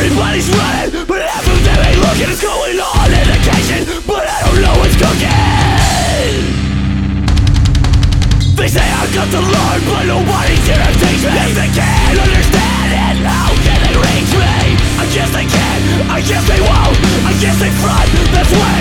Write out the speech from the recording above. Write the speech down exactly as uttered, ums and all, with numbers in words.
Everybody's running, but half of them ain't looking. It's going on in the kitchen, but I don't know what's cooking. They say I've got to learn, but nobody's here to teach me. If they can't understand it, how can they reach me? I guess they can, I guess they won't, I guess they front, that's why